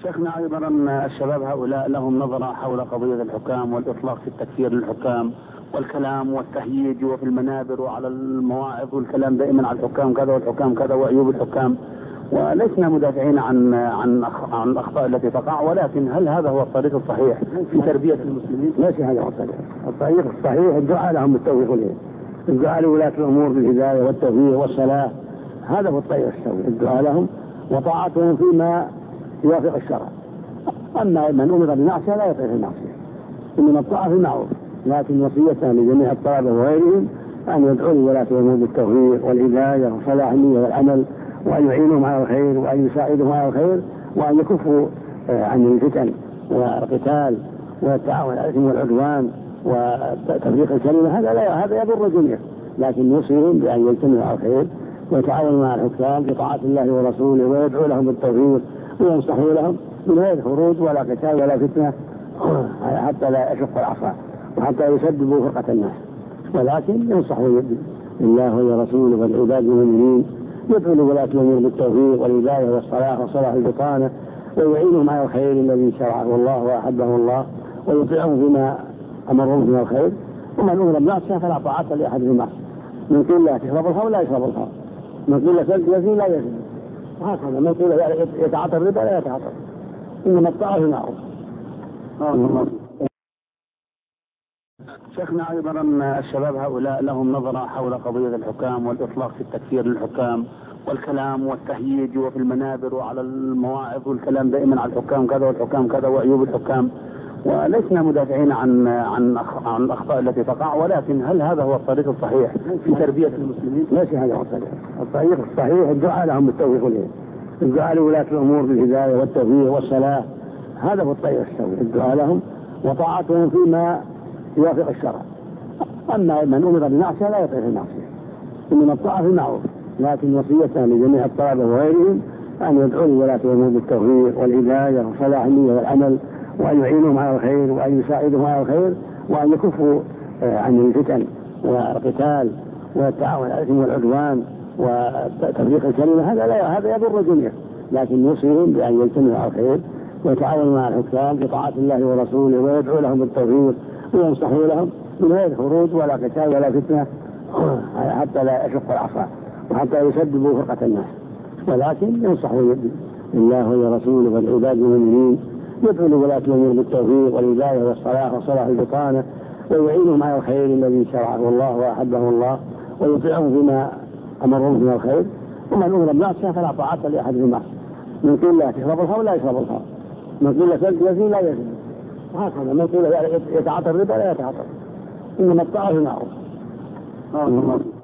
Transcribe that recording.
شيخنا أيضا الشباب هؤلاء لهم نظرة حول قضية الحكام والإطلاق في التكفير للحكام والكلام والتهييج وفي المنابر وعلى المواعظ والكلام دائما على الحكام كذا والحكام كذا وعيوب الحكام، ولسنا مدافعين عن الأخطاء التي تقع، ولكن هل هذا هو الطريق الصحيح في تربية المسلمين؟ ليس هذا هو الطريق. الطريق الصحيح الدعاء لهم بالتوفيق والهداية، الدعاء لولاة الأمور بالهداية والتوفيق والصلاح، هذا هو الطريق السوي، الدعاء لهم وطاعتهم فيما يوافق الشرع. أما من أمر بالمعصية لا يطيع في المعصية، إنما الطاعة في المعروف، لكن وصية لجميع الطلبة وغيرهم أن يدعوا لولاة الأمور بالتوفيق والهداية وصلاح النية والعمل، وأن يعينهم على الخير وأن يساعدهم على الخير، وأن يكفوا عن الفتن والقتال والتعاون على الإثم والعدوان وتفريق الكلمة. هذا يضر الجميع، لكن يوصيهم بأن يجتمعوا على الخير ويتعاونوا مع الحكام بطاعة الله ورسوله ويدعو لهم بالتوفيق وينصحوا لهم من غير خروج ولا قتال ولا فتنة حتى لا يشق العصا وحتى يسببوا فرقة الناس، ولكن ينصحوا الله ورسوله والعباد المؤمنين، يدعو لولاة الأمور بالتوفيق والهداية والصلاح وصلاح البطانة، ويعينهم على الخير الذي شرعه الله وأحبه الله، ويطيعهم فيما أمرهم من الخير. ومن أمر بالمعصية فلا طاعة لأحد في المعصية، من قيل لا تشرب الخمر لا يشرب الخمر، من قيل يزني لا يزني، وهكذا من قيل يتعاطى الربا لا يتعاطى، إنما الطاعة في المعروف. شيخنا أيضا الشباب هؤلاء لهم نظرة حول قضية الحكام والإطلاق في التكفير للحكام والكلام والتهييج وفي المنابر وعلى المواعظ والكلام دائما على الحكام كذا والحكام كذا وعيوب الحكام، ولسنا مدافعين عن الأخطاء التي تقع، ولكن هل هذا هو الطريق الصحيح في تربية المسلمين؟ ليس هذا هو الطريق. الطريق الصحيح الدعاء لهم بالتوفيق والهداية، الدعاء لولاة الأمور بالهداية والتوفيق والصلاح، هذا هو الطريق السوي، الدعاء لهم وطاعتهم فيما يوافق الشرع. أما من أمر بالمعصية لا يطيع في المعصية، إنما الطاعة في المعروف، لكن وصية لجميع الطلبة وغيرهم أن يدعوا لولاة الأمور بالتوفيق والهداية وصلاح النية والعمل، وأن يعينهم على الخير وأن يساعدهم على الخير، وأن يكفوا عن الفتن والقتال والتعاون على الإثم والعدوان وتفريق الكلمة. هذا يضر الجميع، لكن يوصيهم بأن يجتمعوا على الخير ويتعاونوا مع الحكام بطاعة الله ورسوله ويدعو لهم بالتوفيق وينصحوا لهم من غير خروج ولا قتال ولا فتنة حتى لا يشق العصا وحتى يسببوا فرقة الناس، ولكن ينصحوا الله ورسوله والعباد المؤمنين، يدعو لولاة الأمور بالتوفيق والهداية والصلاح وصلاح البطانة، ويعينهم على الخير الذي شرعه الله وأحبه الله، ويطيعهم فيما أمرهم من الخير. ومن أمر بالمعصية فلا طاعة لأحد في المعصية، من قيل لا تشرب الخمر لا يشرب الخمر، من قيل يزني لا يزني، وهكذا من قيل يتعاطى الربا لا يتعاطى، إنما الطاعة في المعروف.